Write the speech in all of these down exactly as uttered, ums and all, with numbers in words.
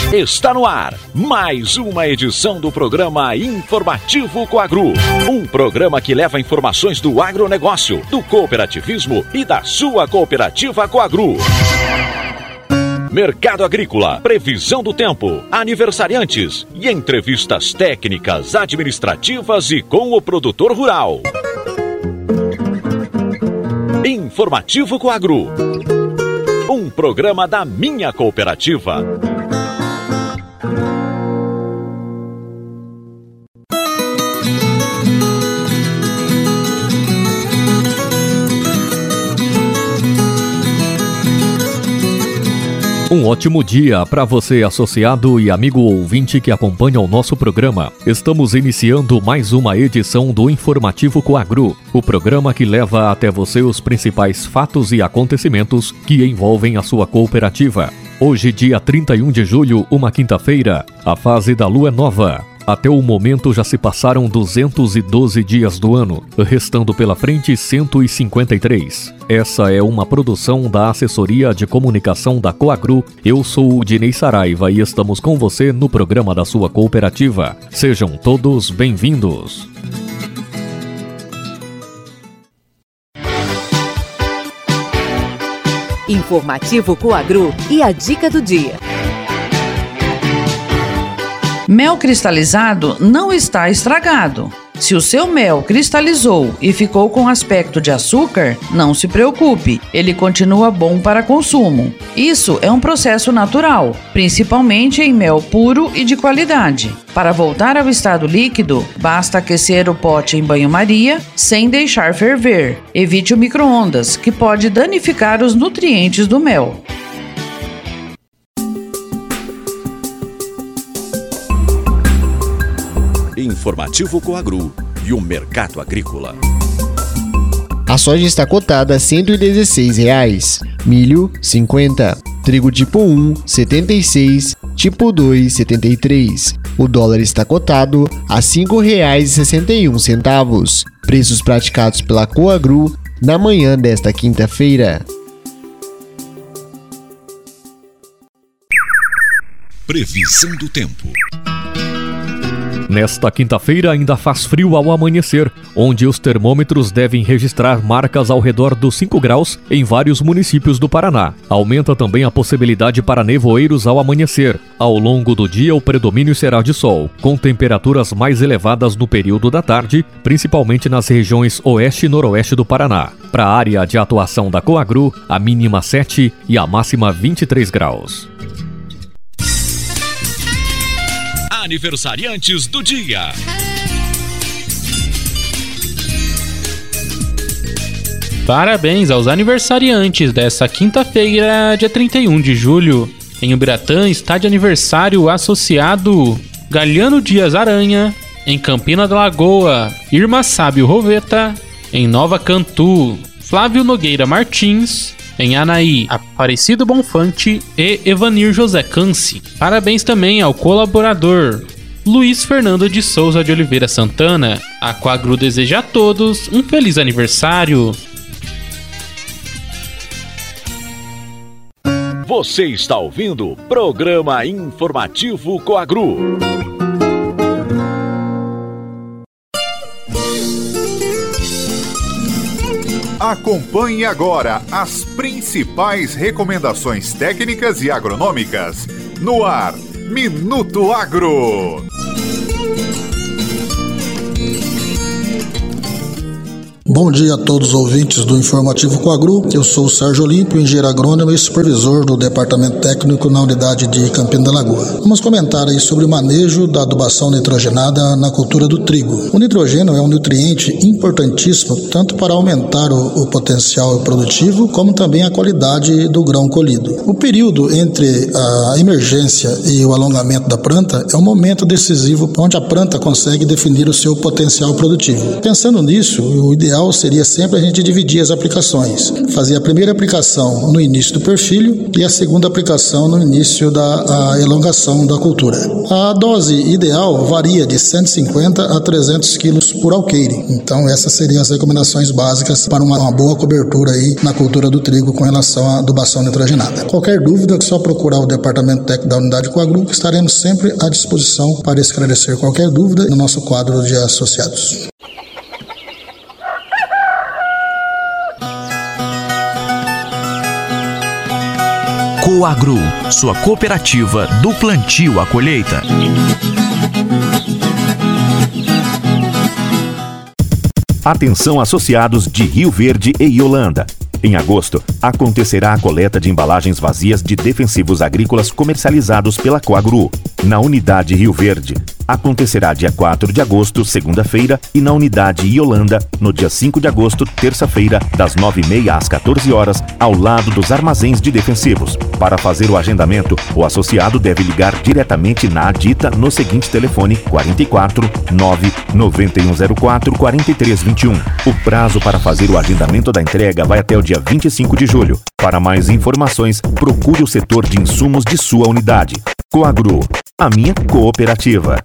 Está no ar mais uma edição do programa Informativo Coagro. Um programa que leva informações do agronegócio, do cooperativismo e da sua cooperativa Coagro. Mercado agrícola, previsão do tempo, aniversariantes e entrevistas técnicas, administrativas e com o produtor rural. Informativo Coagro. Um programa da minha cooperativa. Um ótimo dia para você, associado e amigo ouvinte que acompanha o nosso programa. Estamos iniciando mais uma edição do Informativo Coagro, o programa que leva até você os principais fatos e acontecimentos que envolvem a sua cooperativa. Hoje, dia trinta e um de julho, uma quinta-feira, a fase da lua é nova. Até o momento já se passaram duzentos e doze dias do ano, restando pela frente cento e cinquenta e três. Essa é uma produção da Assessoria de Comunicação da Coagro. Eu sou o Dinei Saraiva e estamos com você no programa da sua cooperativa. Sejam todos bem-vindos. Informativo Coagro e a dica do dia. Mel cristalizado não está estragado. Se o seu mel cristalizou e ficou com aspecto de açúcar, não se preocupe, ele continua bom para consumo. Isso é um processo natural, principalmente em mel puro e de qualidade. Para voltar ao estado líquido, basta aquecer o pote em banho-maria sem deixar ferver. Evite o micro-ondas, que pode danificar os nutrientes do mel. Informativo Coagro e o mercado agrícola. A soja está cotada a cento e dezesseis reais, milho cinquenta, trigo tipo um setenta e seis, tipo dois setenta e três. O dólar está cotado a cinco reais e sessenta e um centavos. Preços praticados pela Coagro na manhã desta quinta-feira. Previsão do tempo. Nesta quinta-feira ainda faz frio ao amanhecer, onde os termômetros devem registrar marcas ao redor dos cinco graus em vários municípios do Paraná. Aumenta também a possibilidade para nevoeiros ao amanhecer. Ao longo do dia, o predomínio será de sol, com temperaturas mais elevadas no período da tarde, principalmente nas regiões oeste e noroeste do Paraná. Para a área de atuação da Coagro, a mínima sete e a máxima vinte e três graus. Aniversariantes do dia. Parabéns aos aniversariantes dessa quinta-feira, dia trinta e um de julho. Em Ubiratã está de aniversário o associado Galiano Dias Aranha. Em Campina da Lagoa, Irma Sábio Roveta. Em Nova Cantu, Flávio Nogueira Martins. Em Anaí, Aparecido Bonfante e Evanir José Canci. Parabéns também ao colaborador Luiz Fernando de Souza de Oliveira Santana. A Coagro deseja a todos um feliz aniversário. Você está ouvindo o programa Informativo Coagro. Acompanhe agora as principais recomendações técnicas e agronômicas no ar, Minuto Agro. Bom dia a todos os ouvintes do Informativo Coagro. Eu sou o Sérgio Olímpio, engenheiro agrônomo e supervisor do Departamento Técnico na unidade de Campina da Lagoa. Vamos comentar aí sobre o manejo da adubação nitrogenada na cultura do trigo. O nitrogênio é um nutriente importantíssimo tanto para aumentar o, o potencial produtivo como também a qualidade do grão colhido. O período entre a emergência e o alongamento da planta é um momento decisivo onde a planta consegue definir o seu potencial produtivo. Pensando nisso, o ideal ideal seria sempre a gente dividir as aplicações. Fazer a primeira aplicação no início do perfilho e a segunda aplicação no início da a elongação da cultura. A dose ideal varia de cento e cinquenta a trezentos quilos por alqueire. Então essas seriam as recomendações básicas para uma, uma boa cobertura aí na cultura do trigo com relação à adubação nitrogenada. Qualquer dúvida é só procurar o Departamento Técnico da Unidade Coagru, que estaremos sempre à disposição para esclarecer qualquer dúvida no nosso quadro de associados. Coagru, sua cooperativa do plantio à colheita. Atenção associados de Rio Verde e Iolanda. Em agosto, acontecerá a coleta de embalagens vazias de defensivos agrícolas comercializados pela Coagru. Na unidade Rio Verde, acontecerá dia quatro de agosto, segunda-feira, e na unidade Iolanda, no dia cinco de agosto, terça-feira, das nove e meia às quatorze horas, ao lado dos armazéns de defensivos. Para fazer o agendamento, o associado deve ligar diretamente na Adita no seguinte telefone quarenta e quatro, nove nove um zero quatro, quatro três dois um. O prazo para fazer o agendamento da entrega vai até o dia vinte e cinco de julho. Para mais informações, procure o setor de insumos de sua unidade. Coagru, a minha cooperativa.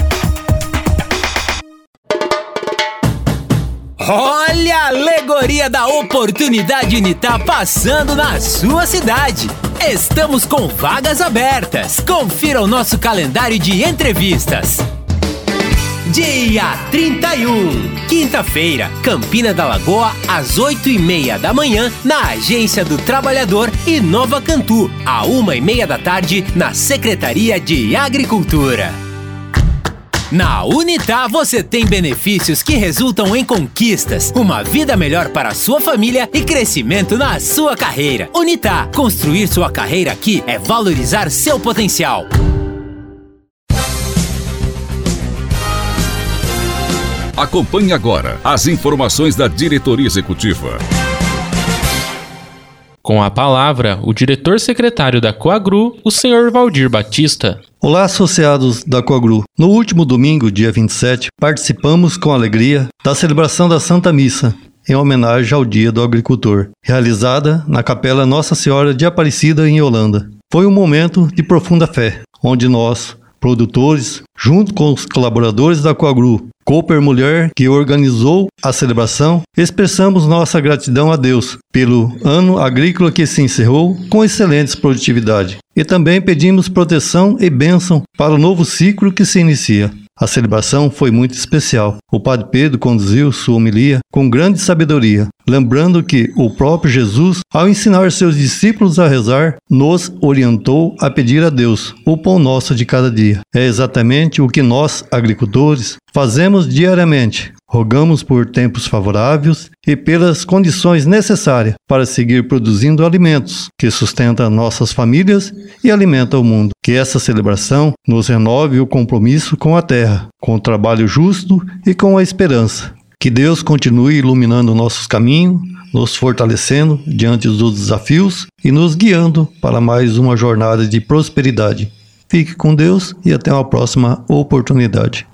Olha a alegoria da oportunidade Unitar passando na sua cidade. Estamos com vagas abertas. Confira o nosso calendário de entrevistas. Dia trinta e um, quinta-feira, Campina da Lagoa, às oito e meia da manhã, na Agência do Trabalhador, e Nova Cantu, à uma e meia da tarde, na Secretaria de Agricultura. Na Unitar você tem benefícios que resultam em conquistas, uma vida melhor para a sua família e crescimento na sua carreira. Unitar, construir sua carreira aqui é valorizar seu potencial. Acompanhe agora as informações da diretoria executiva. Com a palavra, o diretor-secretário da Coagru, o senhor Valdir Batista. Olá, associados da Coagru. No último domingo, dia vinte e sete, participamos com alegria da celebração da Santa Missa, em homenagem ao Dia do Agricultor, realizada na Capela Nossa Senhora de Aparecida, em Iolanda. Foi um momento de profunda fé, onde nós, produtores, junto com os colaboradores da Coagru, Cooper Mulher, que organizou a celebração, expressamos nossa gratidão a Deus pelo ano agrícola que se encerrou com excelentes produtividade. E também pedimos proteção e bênção para o novo ciclo que se inicia. A celebração foi muito especial. O Padre Pedro conduziu sua homilia com grande sabedoria, lembrando que o próprio Jesus, ao ensinar seus discípulos a rezar, nos orientou a pedir a Deus o pão nosso de cada dia. É exatamente o que nós, agricultores, fazemos diariamente. Rogamos por tempos favoráveis e pelas condições necessárias para seguir produzindo alimentos que sustentam nossas famílias e alimentam o mundo. Que essa celebração nos renove o compromisso com a terra, com o trabalho justo e com a esperança. Que Deus continue iluminando nossos caminhos, nos fortalecendo diante dos desafios e nos guiando para mais uma jornada de prosperidade. Fique com Deus e até uma próxima oportunidade.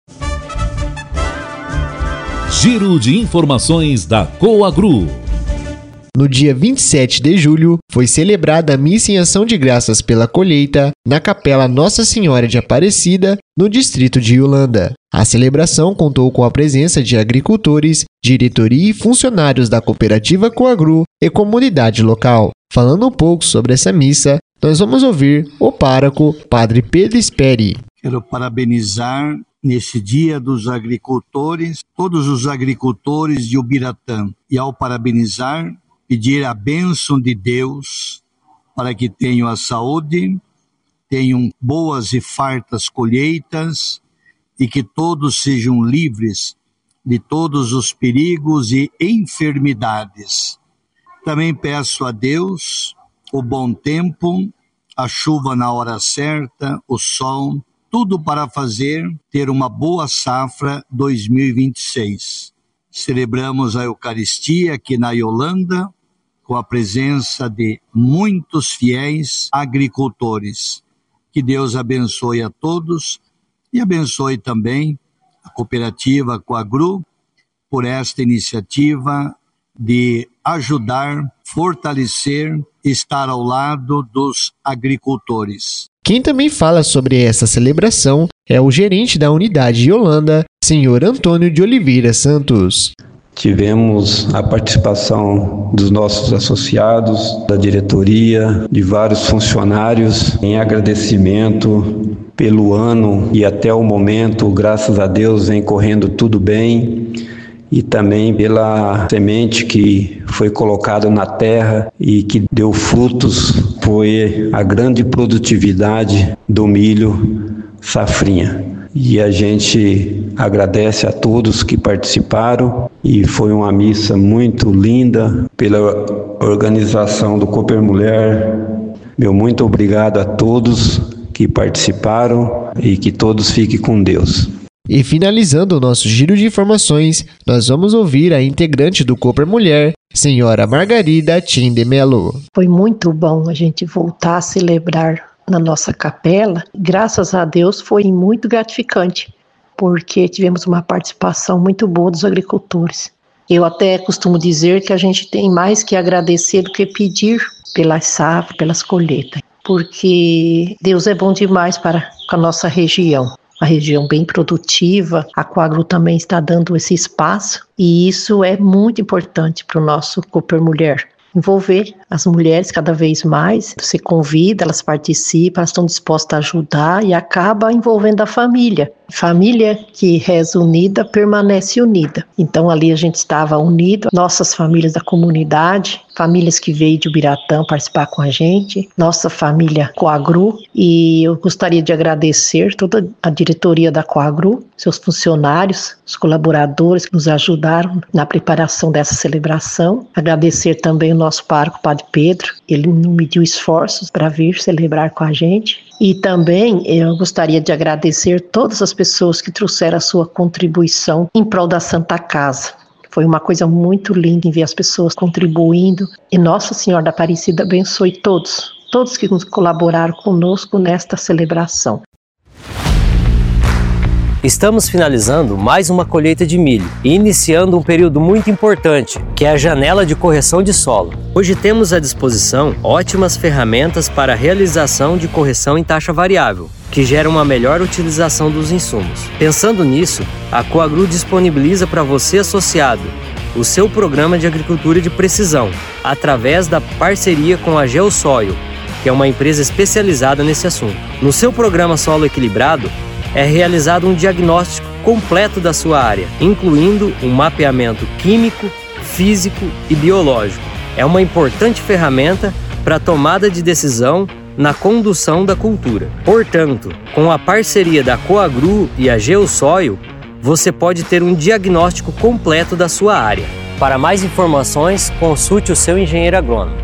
Giro de informações da Coagru. No dia vinte e sete de julho, foi celebrada a missa em ação de graças pela colheita na Capela Nossa Senhora de Aparecida, no distrito de Iolanda. A celebração contou com a presença de agricultores, diretoria e funcionários da cooperativa Coagru e comunidade local. Falando um pouco sobre essa missa, nós vamos ouvir o pároco Padre Pedro Speri. Quero parabenizar nesse Dia dos Agricultores, todos os agricultores de Ubiratã. E ao parabenizar, pedir a bênção de Deus para que tenham a saúde, tenham boas e fartas colheitas e que todos sejam livres de todos os perigos e enfermidades. Também peço a Deus o bom tempo, a chuva na hora certa, o sol, tudo para fazer ter uma boa safra dois mil e vinte e seis. Celebramos a Eucaristia aqui na Iolanda, com a presença de muitos fiéis agricultores. Que Deus abençoe a todos e abençoe também a cooperativa Coagru, por esta iniciativa de ajudar, fortalecer, estar ao lado dos agricultores. Quem também fala sobre essa celebração é o gerente da unidade de Holanda, senhor Antônio de Oliveira Santos. Tivemos a participação dos nossos associados, da diretoria, de vários funcionários, em agradecimento pelo ano e até o momento, graças a Deus, vem correndo tudo bem. E também pela semente que foi colocada na terra e que deu frutos, foi a grande produtividade do milho safrinha. E a gente agradece a todos que participaram e foi uma missa muito linda pela organização do Cooper Mulher. Meu muito obrigado a todos que participaram e que todos fiquem com Deus. E finalizando o nosso giro de informações, nós vamos ouvir a integrante do Cooper Mulher, senhora Margarida Tim de Melo. Foi muito bom a gente voltar a celebrar na nossa capela. Graças a Deus foi muito gratificante, porque tivemos uma participação muito boa dos agricultores. Eu até costumo dizer que a gente tem mais que agradecer do que pedir pelas safras, pelas colheitas, porque Deus é bom demais para a nossa região. Uma região bem produtiva, a Coagru também está dando esse espaço e isso é muito importante para o nosso Cooper Mulher. Envolver as mulheres cada vez mais, você convida, elas participam, elas estão dispostas a ajudar e acaba envolvendo a família. Família que reza unida, permanece unida. Então ali a gente estava unido, nossas famílias da comunidade, famílias que veio de Ubiratã participar com a gente, nossa família Coagru, e eu gostaria de agradecer toda a diretoria da Coagru, seus funcionários, os colaboradores que nos ajudaram na preparação dessa celebração. Agradecer também o nosso pároco Padre Pedro, ele não mediu esforços para vir celebrar com a gente. E também eu gostaria de agradecer todas as pessoas que trouxeram a sua contribuição em prol da Santa Casa. Foi uma coisa muito linda em ver as pessoas contribuindo. E Nossa Senhora da Aparecida abençoe todos, todos que nos colaboraram conosco nesta celebração. Estamos finalizando mais uma colheita de milho e iniciando um período muito importante, que é a janela de correção de solo. Hoje temos à disposição ótimas ferramentas para a realização de correção em taxa variável, que gera uma melhor utilização dos insumos. Pensando nisso, a Coagru disponibiliza para você associado o seu programa de agricultura de precisão, através da parceria com a Geosoil, que é uma empresa especializada nesse assunto. No seu programa Solo Equilibrado, é realizado um diagnóstico completo da sua área, incluindo um mapeamento químico, físico e biológico. É uma importante ferramenta para a tomada de decisão na condução da cultura. Portanto, com a parceria da Coagru e a Geosoil, você pode ter um diagnóstico completo da sua área. Para mais informações, consulte o seu engenheiro agrônomo.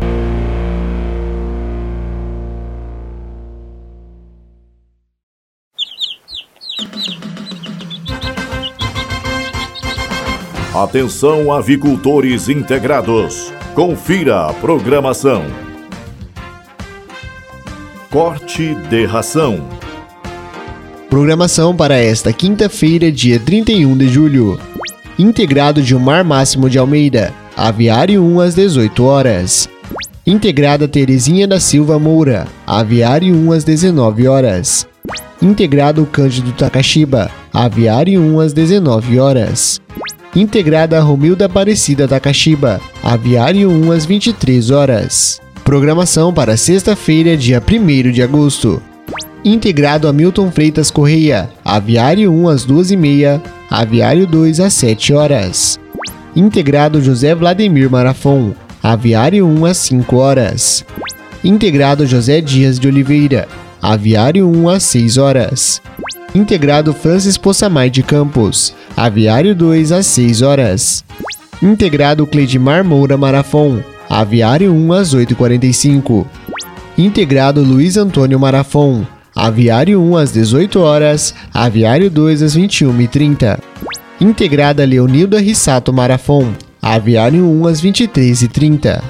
Atenção, avicultores integrados. Confira a programação. Corte de ração. Programação para esta quinta-feira, dia trinta e um de julho. Integrado Gilmar Máximo de Almeida, Aviário um às dezoito horas. Integrada Terezinha da Silva Moura, Aviário um às dezenove horas. Integrado Cândido Takashiba, Aviário um às dezenove horas. Integrada Romilda Aparecida Takashiba, Aviário um às vinte e três horas. Programação para sexta-feira, dia primeiro de agosto. Integrado Hamilton Freitas Correia, Aviário um às duas e meia, Aviário dois às sete horas. Integrado José Vladimir Marafon, Aviário um às cinco horas. Integrado José Dias de Oliveira, Aviário um às seis horas. Integrado Francis Possamay de Campos, Aviário dois às seis horas. Integrado Cleidmar Moura Marafon, Aviário um às oito e quarenta e cinco. Integrado Luiz Antônio Marafon, Aviário um às dezoito horas, Aviário dois às vinte e uma e trinta. Integrada Leonilda Rissato Marafon, Aviário um às vinte e três e trinta.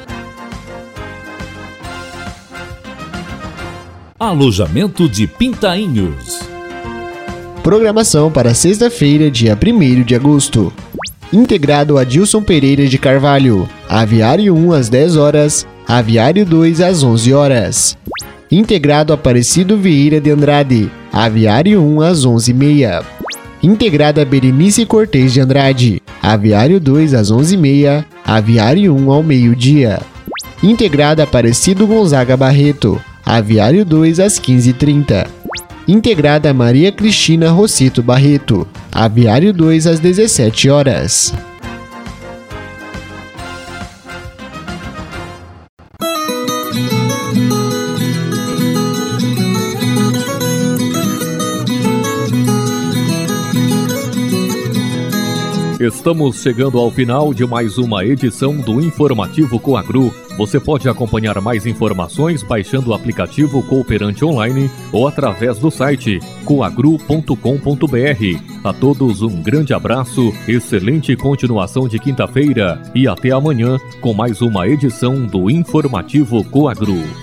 Alojamento de Pintainhos. Programação para sexta-feira, dia primeiro de agosto. Integrado Adilson Pereira de Carvalho, Aviário um às dez horas, Aviário dois às onze horas. Integrado Aparecido Vieira de Andrade, Aviário um às onze e meia. Integrada Berenice Cortez de Andrade, Aviário dois às onze e meia, Aviário um ao meio-dia. Integrada Aparecido Gonzaga Barreto, Aviário dois às quinze e trinta. Integrada Maria Cristina Rosito Barreto, Aviário dois às dezessete horas. Estamos chegando ao final de mais uma edição do Informativo Coagru. Você pode acompanhar mais informações baixando o aplicativo Cooperante Online ou através do site coagru ponto com ponto br. A todos um grande abraço, excelente continuação de quinta-feira e até amanhã com mais uma edição do Informativo Coagru.